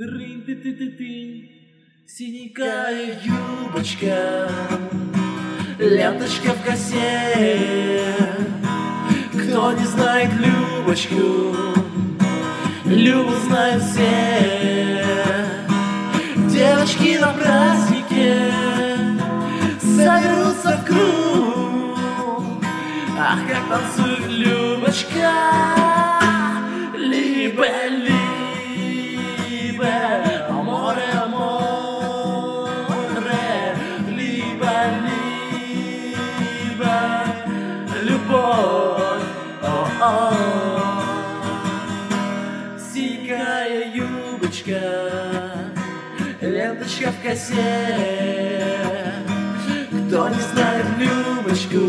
Трынь-ты-ты-ты-ты, синенькая юбочка, ленточка в косе. Кто не знает Любочку, Любу знают все. Девочки на празднике соберутся в круг. Ах, как танцует Любочка, либо аморе, аморе, либо любовь. Синенькая юбочка, ленточка в косе. Кто не знает Любочку,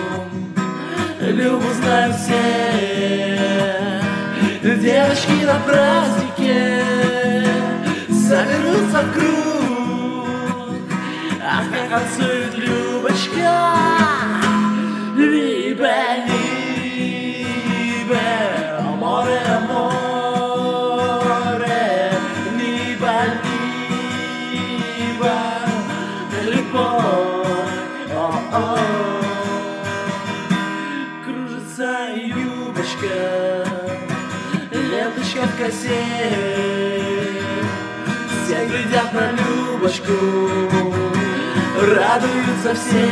Любу знают все. Девочки на празднике соберутся в круг. Ах, как танцует Любочка, либо аморе, аморе, либо любовь. Кружится юбочка, ленточка в косе. Все глядят на Любочку, радуются все.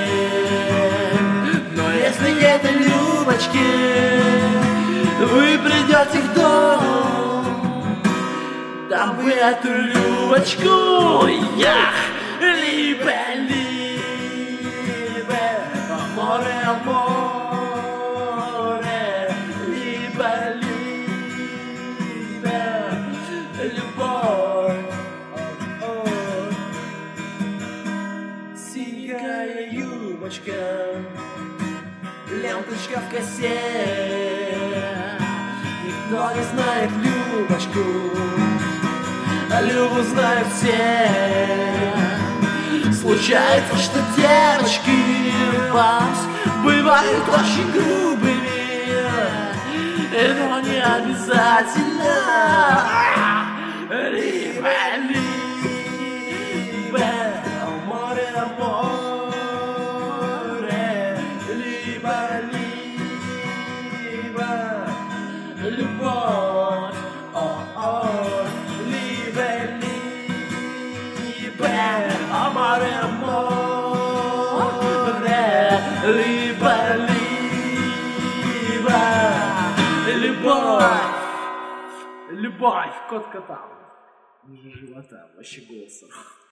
Но если нет Любочки, вы придете в дом, там вы эту Любочку, либо аморе, аморе, либо любовь. Синенькая юбочка, ленточка в косе. Никто не знает Любочку, а Любу знают все. Случается, что девочки вас бывают очень грубыми, но не обязательно. Либо аморе, аморе, либо любовь. Либо аморе, аморе, либо любовь. Любовь, кот кота. Ниже живота, вообще голосом.